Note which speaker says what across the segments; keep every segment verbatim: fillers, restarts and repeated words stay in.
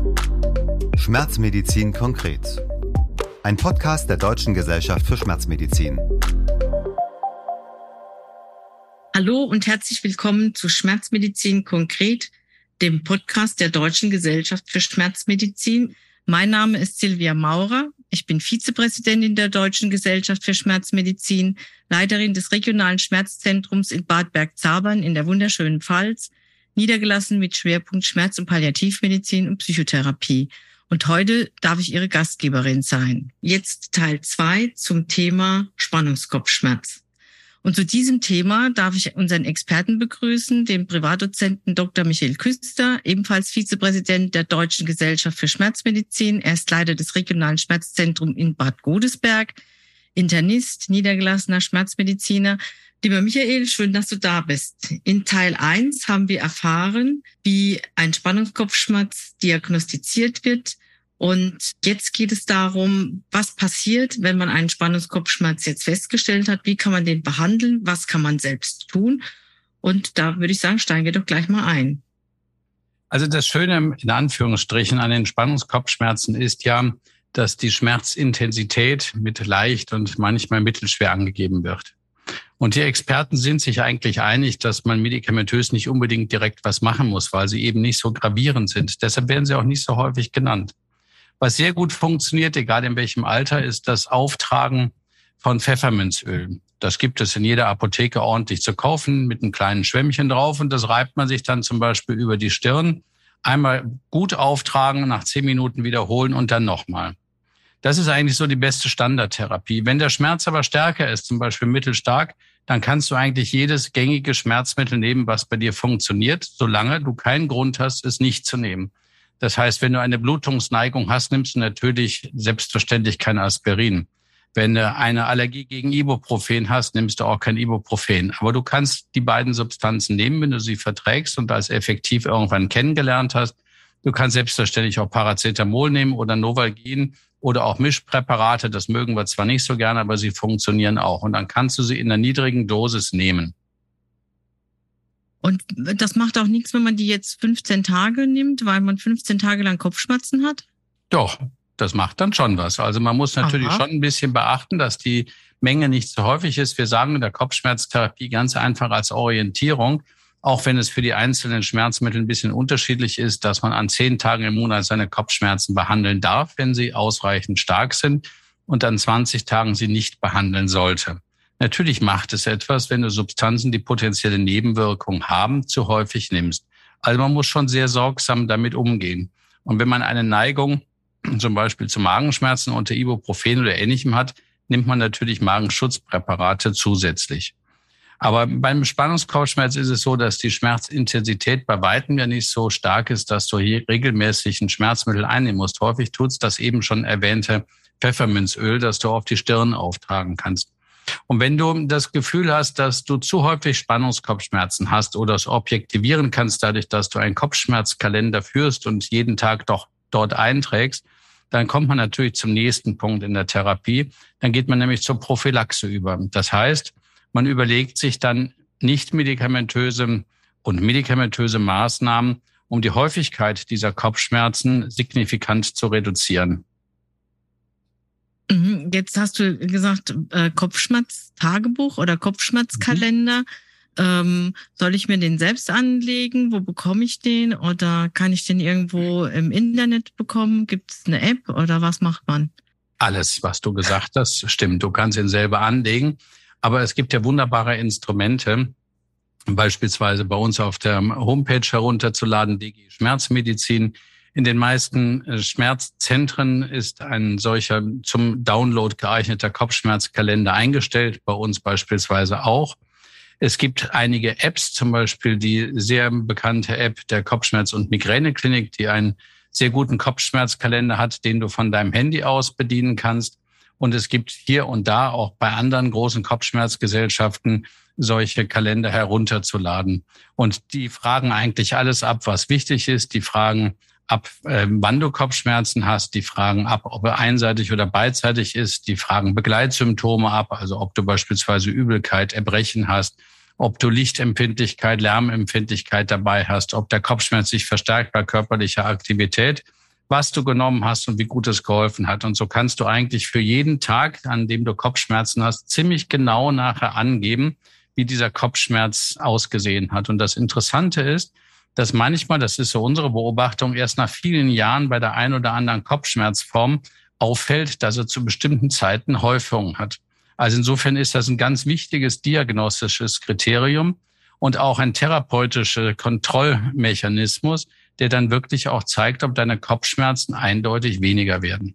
Speaker 1: Schmerzmedizin konkret. Ein Podcast der Deutschen Gesellschaft für Schmerzmedizin.
Speaker 2: Hallo und herzlich willkommen zu Schmerzmedizin konkret, dem Podcast der Deutschen Gesellschaft für Schmerzmedizin. Mein Name ist Silvia Maurer. Ich bin Vizepräsidentin der Deutschen Gesellschaft für Schmerzmedizin, Leiterin des regionalen Schmerzzentrums in Bad Bergzabern in der wunderschönen Pfalz, niedergelassen mit Schwerpunkt Schmerz- und Palliativmedizin und Psychotherapie. Und heute darf ich Ihre Gastgeberin sein. Jetzt Teil zwei zum Thema Spannungskopfschmerz. Und zu diesem Thema darf ich unseren Experten begrüßen, den Privatdozenten Doktor Michael Küster, ebenfalls Vizepräsident der Deutschen Gesellschaft für Schmerzmedizin. Er ist Leiter des regionalen Schmerzzentrums in Bad Godesberg, Internist, niedergelassener Schmerzmediziner. Lieber Michael, schön, dass du da bist. In Teil eins haben wir erfahren, wie ein Spannungskopfschmerz diagnostiziert wird. Und jetzt geht es darum, was passiert, wenn man einen Spannungskopfschmerz jetzt festgestellt hat. Wie kann man den behandeln? Was kann man selbst tun? Und da würde ich sagen, steigen wir doch gleich mal ein.
Speaker 3: Also das Schöne in Anführungsstrichen an den Spannungskopfschmerzen ist ja, dass die Schmerzintensität mit leicht und manchmal mittelschwer angegeben wird. Und die Experten sind sich eigentlich einig, dass man medikamentös nicht unbedingt direkt was machen muss, weil sie eben nicht so gravierend sind. Deshalb werden sie auch nicht so häufig genannt. Was sehr gut funktioniert, egal in welchem Alter, ist das Auftragen von Pfefferminzöl. Das gibt es in jeder Apotheke ordentlich zu kaufen mit einem kleinen Schwämmchen drauf und das reibt man sich dann zum Beispiel über die Stirn. Einmal gut auftragen, nach zehn Minuten wiederholen und dann nochmal. Das ist eigentlich so die beste Standardtherapie. Wenn der Schmerz aber stärker ist, zum Beispiel mittelstark, dann kannst du eigentlich jedes gängige Schmerzmittel nehmen, was bei dir funktioniert, solange du keinen Grund hast, es nicht zu nehmen. Das heißt, wenn du eine Blutungsneigung hast, nimmst du natürlich selbstverständlich kein Aspirin. Wenn du eine Allergie gegen Ibuprofen hast, nimmst du auch kein Ibuprofen. Aber du kannst die beiden Substanzen nehmen, wenn du sie verträgst und als effektiv irgendwann kennengelernt hast. Du kannst selbstverständlich auch Paracetamol nehmen oder Novalgin oder auch Mischpräparate. Das mögen wir zwar nicht so gerne, aber sie funktionieren auch. Und dann kannst du sie in einer niedrigen Dosis nehmen.
Speaker 2: Und das macht auch nichts, wenn man die jetzt fünfzehn Tage nimmt, weil man fünfzehn Tage lang Kopfschmerzen hat?
Speaker 3: Doch, das macht dann schon was. Also man muss natürlich Aha. schon ein bisschen beachten, dass die Menge nicht zu häufig ist. Wir sagen in der Kopfschmerztherapie ganz einfach als Orientierung, auch wenn es für die einzelnen Schmerzmittel ein bisschen unterschiedlich ist, dass man an zehn Tagen im Monat seine Kopfschmerzen behandeln darf, wenn sie ausreichend stark sind und an zwanzig Tagen sie nicht behandeln sollte. Natürlich macht es etwas, wenn du Substanzen, die potenzielle Nebenwirkungen haben, zu häufig nimmst. Also man muss schon sehr sorgsam damit umgehen. Und wenn man eine Neigung zum Beispiel zu Magenschmerzen unter Ibuprofen oder Ähnlichem hat, nimmt man natürlich Magenschutzpräparate zusätzlich. Aber beim Spannungskopfschmerz ist es so, dass die Schmerzintensität bei weitem ja nicht so stark ist, dass du hier regelmäßig ein Schmerzmittel einnehmen musst. Häufig tut's das eben schon erwähnte Pfefferminzöl, das du auf die Stirn auftragen kannst. Und wenn du das Gefühl hast, dass du zu häufig Spannungskopfschmerzen hast oder es objektivieren kannst, dadurch, dass du einen Kopfschmerzkalender führst und jeden Tag doch dort einträgst, dann kommt man natürlich zum nächsten Punkt in der Therapie. Dann geht man nämlich zur Prophylaxe über. Das heißt, man überlegt sich dann nicht medikamentöse und medikamentöse Maßnahmen, um die Häufigkeit dieser Kopfschmerzen signifikant zu reduzieren.
Speaker 2: Jetzt hast du gesagt, äh, Kopfschmerztagebuch oder Kopfschmerzkalender. Mhm. Ähm, soll ich mir den selbst anlegen? Wo bekomme ich den? Oder kann ich den irgendwo im Internet bekommen? Gibt es eine App oder was macht man?
Speaker 3: Alles, was du gesagt hast, stimmt. Du kannst ihn selber anlegen. Aber es gibt ja wunderbare Instrumente, beispielsweise bei uns auf der Homepage herunterzuladen, D G Schmerzmedizin. In den meisten Schmerzzentren ist ein solcher zum Download geeigneter Kopfschmerzkalender eingestellt, bei uns beispielsweise auch. Es gibt einige Apps, zum Beispiel die sehr bekannte App der Kopfschmerz- und Migräneklinik, die einen sehr guten Kopfschmerzkalender hat, den du von deinem Handy aus bedienen kannst. Und es gibt hier und da auch bei anderen großen Kopfschmerzgesellschaften solche Kalender herunterzuladen. Und die fragen eigentlich alles ab, was wichtig ist. Die fragen ab, äh, wann du Kopfschmerzen hast. Die fragen ab, ob er einseitig oder beidseitig ist. Die fragen Begleitsymptome ab, also ob du beispielsweise Übelkeit, Erbrechen hast, ob du Lichtempfindlichkeit, Lärmempfindlichkeit dabei hast, ob der Kopfschmerz sich verstärkt bei körperlicher Aktivität. was du genommen hast und wie gut es geholfen hat. Und so kannst du eigentlich für jeden Tag, an dem du Kopfschmerzen hast, ziemlich genau nachher angeben, wie dieser Kopfschmerz ausgesehen hat. Und das Interessante ist, dass manchmal, das ist so unsere Beobachtung, erst nach vielen Jahren bei der einen oder anderen Kopfschmerzform auffällt, dass er zu bestimmten Zeiten Häufungen hat. Also insofern ist das ein ganz wichtiges diagnostisches Kriterium und auch ein therapeutischer Kontrollmechanismus, der dann wirklich auch zeigt, ob deine Kopfschmerzen eindeutig weniger werden.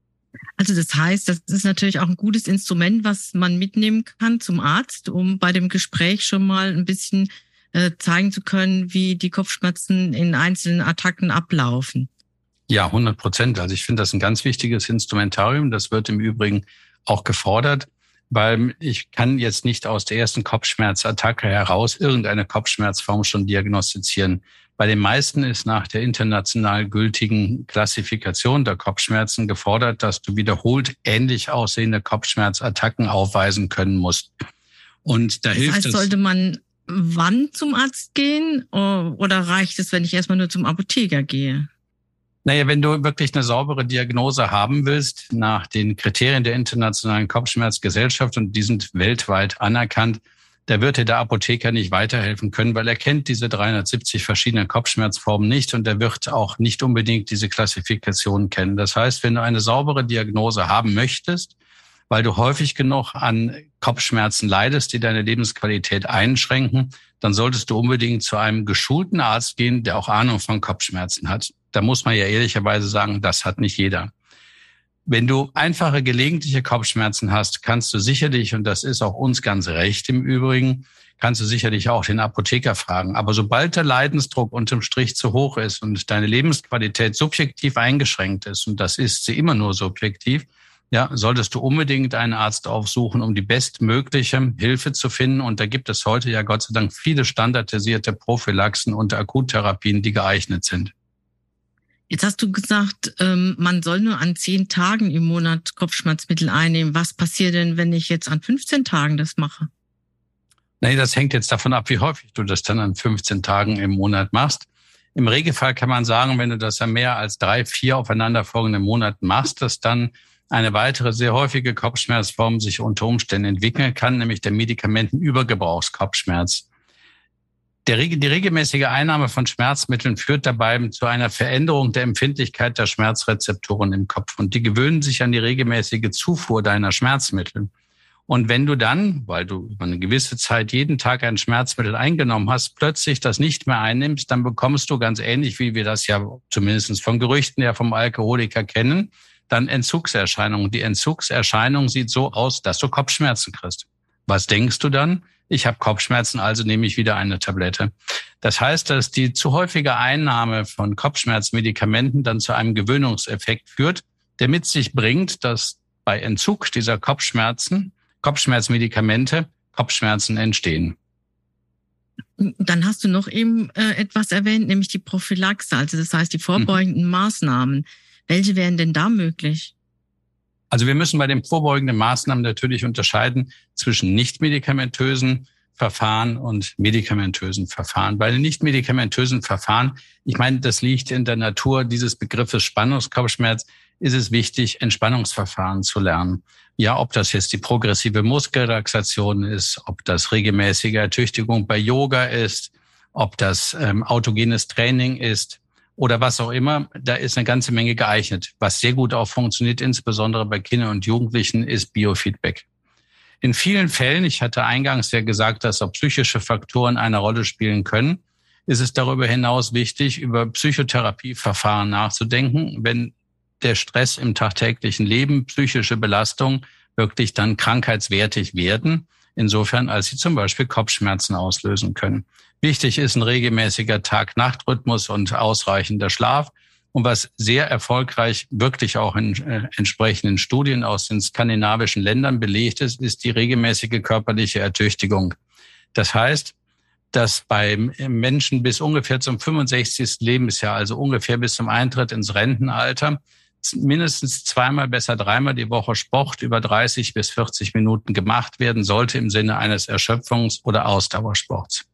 Speaker 2: Also das heißt, das ist natürlich auch ein gutes Instrument, was man mitnehmen kann zum Arzt, um bei dem Gespräch schon mal ein bisschen äh, zeigen zu können, wie die Kopfschmerzen in einzelnen Attacken ablaufen.
Speaker 3: Ja, hundert Prozent. Also ich finde das ein ganz wichtiges Instrumentarium. Das wird im Übrigen auch gefordert, weil ich kann jetzt nicht aus der ersten Kopfschmerzattacke heraus irgendeine Kopfschmerzform schon diagnostizieren. Bei den meisten ist nach der international gültigen Klassifikation der Kopfschmerzen gefordert, dass du wiederholt ähnlich aussehende Kopfschmerzattacken aufweisen können musst. Und da
Speaker 2: das
Speaker 3: hilft
Speaker 2: heißt,
Speaker 3: es.
Speaker 2: Sollte man wann zum Arzt gehen oder reicht es, wenn ich erstmal nur zum Apotheker gehe?
Speaker 3: Naja, wenn du wirklich eine saubere Diagnose haben willst, nach den Kriterien der Internationalen Kopfschmerzgesellschaft, und die sind weltweit anerkannt, da wird dir der Apotheker nicht weiterhelfen können, weil er kennt diese dreihundertsiebzig verschiedenen Kopfschmerzformen nicht und er wird auch nicht unbedingt diese Klassifikation kennen. Das heißt, wenn du eine saubere Diagnose haben möchtest, weil du häufig genug an Kopfschmerzen leidest, die deine Lebensqualität einschränken, dann solltest du unbedingt zu einem geschulten Arzt gehen, der auch Ahnung von Kopfschmerzen hat. Da muss man ja ehrlicherweise sagen, das hat nicht jeder. Wenn du einfache gelegentliche Kopfschmerzen hast, kannst du sicherlich, und das ist auch uns ganz recht im Übrigen, kannst du sicherlich auch den Apotheker fragen. Aber sobald der Leidensdruck unterm Strich zu hoch ist und deine Lebensqualität subjektiv eingeschränkt ist, und das ist sie immer nur subjektiv, ja, solltest du unbedingt einen Arzt aufsuchen, um die bestmögliche Hilfe zu finden. Und da gibt es heute ja Gott sei Dank viele standardisierte Prophylaxen und Akuttherapien, die geeignet sind.
Speaker 2: Jetzt hast du gesagt, man soll nur an zehn Tagen im Monat Kopfschmerzmittel einnehmen. Was passiert denn, wenn ich jetzt an fünfzehn Tagen das mache?
Speaker 3: Nee, das hängt jetzt davon ab, wie häufig du das dann an fünfzehn Tagen im Monat machst. Im Regelfall kann man sagen, wenn du das ja mehr als drei, vier aufeinanderfolgende Monate machst, dass dann eine weitere sehr häufige Kopfschmerzform sich unter Umständen entwickeln kann, nämlich der Medikamentenübergebrauchskopfschmerz. Der, die regelmäßige Einnahme von Schmerzmitteln führt dabei zu einer Veränderung der Empfindlichkeit der Schmerzrezeptoren im Kopf. Und die gewöhnen sich an die regelmäßige Zufuhr deiner Schmerzmittel. Und wenn du dann, weil du über eine gewisse Zeit jeden Tag ein Schmerzmittel eingenommen hast, plötzlich das nicht mehr einnimmst, dann bekommst du ganz ähnlich, wie wir das ja zumindest von Gerüchten her vom Alkoholiker kennen, dann Entzugserscheinungen. Die Entzugserscheinung sieht so aus, dass du Kopfschmerzen kriegst. Was denkst du dann? Ich habe Kopfschmerzen, also nehme ich wieder eine Tablette. Das heißt, dass die zu häufige Einnahme von Kopfschmerzmedikamenten dann zu einem Gewöhnungseffekt führt, der mit sich bringt, dass bei Entzug dieser Kopfschmerzen, Kopfschmerzmedikamente, Kopfschmerzen entstehen.
Speaker 2: Dann hast du noch eben äh, etwas erwähnt, nämlich die Prophylaxe, also das heißt die vorbeugenden mhm. Maßnahmen. Welche wären denn da möglich?
Speaker 3: Also wir müssen bei den vorbeugenden Maßnahmen natürlich unterscheiden zwischen nichtmedikamentösen Verfahren und medikamentösen Verfahren. Bei den nichtmedikamentösen Verfahren, ich meine, das liegt in der Natur dieses Begriffes Spannungskopfschmerz, ist es wichtig, Entspannungsverfahren zu lernen. Ja, ob das jetzt die progressive Muskelrelaxation ist, ob das regelmäßige Ertüchtigung bei Yoga ist, ob das ähm, autogenes Training ist, oder was auch immer, da ist eine ganze Menge geeignet. Was sehr gut auch funktioniert, insbesondere bei Kindern und Jugendlichen, ist Biofeedback. In vielen Fällen, ich hatte eingangs ja gesagt, dass auch psychische Faktoren eine Rolle spielen können, ist es darüber hinaus wichtig, über Psychotherapieverfahren nachzudenken, wenn der Stress im tagtäglichen Leben, psychische Belastung wirklich dann krankheitswertig werden, insofern als sie zum Beispiel Kopfschmerzen auslösen können. Wichtig ist ein regelmäßiger Tag-Nacht-Rhythmus und ausreichender Schlaf. Und was sehr erfolgreich wirklich auch in äh, entsprechenden Studien aus den skandinavischen Ländern belegt ist, ist die regelmäßige körperliche Ertüchtigung. Das heißt, dass bei Menschen bis ungefähr zum fünfundsechzigsten Lebensjahr, also ungefähr bis zum Eintritt ins Rentenalter, mindestens zweimal, besser dreimal die Woche Sport über dreißig bis vierzig Minuten gemacht werden sollte im Sinne eines Erschöpfungs- oder Ausdauersports.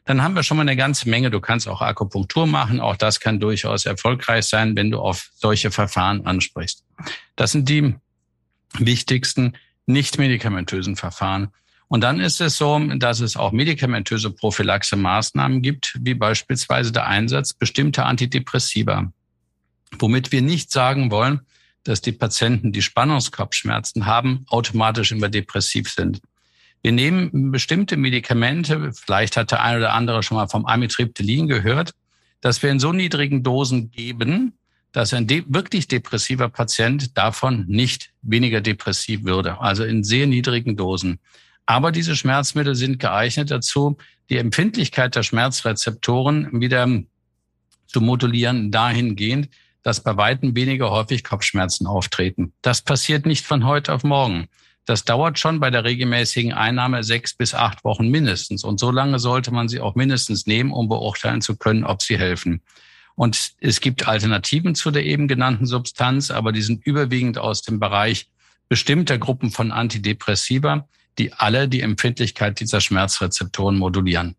Speaker 3: dann haben wir schon mal eine ganze Menge. Du kannst auch Akupunktur machen. Auch das kann durchaus erfolgreich sein, wenn du auf solche Verfahren ansprichst. Das sind die wichtigsten nicht-medikamentösen Verfahren. Und dann ist es so, dass es auch medikamentöse Prophylaxe-Maßnahmen gibt, wie beispielsweise der Einsatz bestimmter Antidepressiva, womit wir nicht sagen wollen, dass die Patienten, die Spannungskopfschmerzen haben, automatisch immer depressiv sind. Wir nehmen bestimmte Medikamente, vielleicht hat der eine oder andere schon mal vom Amitriptylin gehört, dass wir in so niedrigen Dosen geben, dass ein de- wirklich depressiver Patient davon nicht weniger depressiv würde, also in sehr niedrigen Dosen. Aber diese Schmerzmittel sind geeignet dazu, die Empfindlichkeit der Schmerzrezeptoren wieder zu modulieren, dahingehend, dass bei weitem weniger häufig Kopfschmerzen auftreten. Das passiert nicht von heute auf morgen. Das dauert schon bei der regelmäßigen Einnahme sechs bis acht Wochen mindestens. Und so lange sollte man sie auch mindestens nehmen, um beurteilen zu können, ob sie helfen. Und es gibt Alternativen zu der eben genannten Substanz, aber die sind überwiegend aus dem Bereich bestimmter Gruppen von Antidepressiva, die alle die Empfindlichkeit dieser Schmerzrezeptoren modulieren.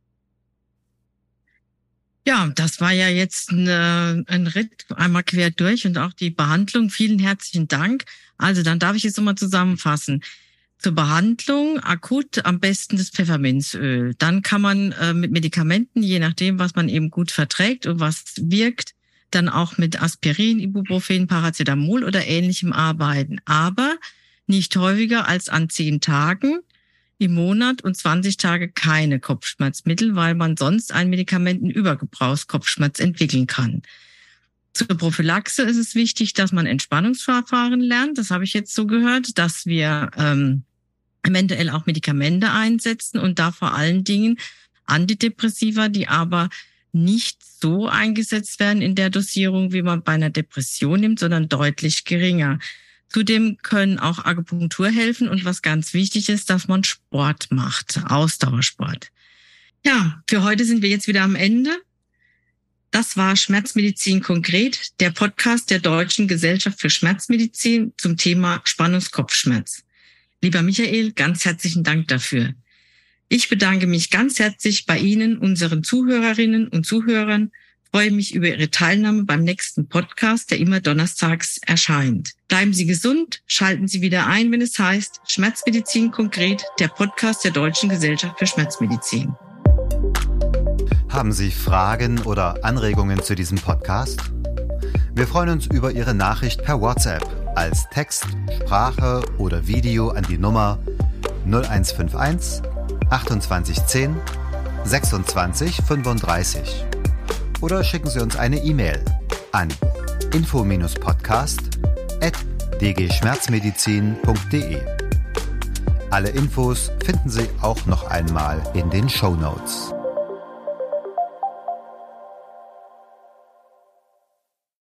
Speaker 2: Ja, das war ja jetzt eine, ein Ritt einmal quer durch und auch die Behandlung. Vielen herzlichen Dank. Also dann darf ich es nochmal zusammenfassen. Zur Behandlung akut am besten das Pfefferminzöl. Dann kann man äh, mit Medikamenten, je nachdem, was man eben gut verträgt und was wirkt, dann auch mit Aspirin, Ibuprofen, Paracetamol oder Ähnlichem arbeiten. Aber nicht häufiger als an zehn Tagen im Monat und zwanzig Tage keine Kopfschmerzmittel, weil man sonst einen Medikamentenübergebrauchskopfschmerz entwickeln kann. Zur Prophylaxe ist es wichtig, dass man Entspannungsverfahren lernt. Das habe ich jetzt so gehört, dass wir ähm, eventuell auch Medikamente einsetzen und da vor allen Dingen Antidepressiva, die aber nicht so eingesetzt werden in der Dosierung, wie man bei einer Depression nimmt, sondern deutlich geringer. Zudem können auch Akupunktur helfen und was ganz wichtig ist, dass man Sport macht, Ausdauersport. Ja, für heute sind wir jetzt wieder am Ende. Das war Schmerzmedizin konkret, der Podcast der Deutschen Gesellschaft für Schmerzmedizin zum Thema Spannungskopfschmerz. Lieber Michael, ganz herzlichen Dank dafür. Ich bedanke mich ganz herzlich bei Ihnen, unseren Zuhörerinnen und Zuhörern, freue mich über Ihre Teilnahme beim nächsten Podcast, der immer donnerstags erscheint. Bleiben Sie gesund, schalten Sie wieder ein, wenn es heißt Schmerzmedizin konkret, der Podcast der Deutschen Gesellschaft für Schmerzmedizin.
Speaker 1: Haben Sie Fragen oder Anregungen zu diesem Podcast? Wir freuen uns über Ihre Nachricht per WhatsApp als Text, Sprache oder Video an die Nummer null eins fünf eins achtundzwanzig zehn sechsundzwanzig fünfunddreißig. Oder schicken Sie uns eine E-Mail an info podcast at d g schmerzmedizin punkt d e. Alle Infos finden Sie auch noch einmal in den Shownotes.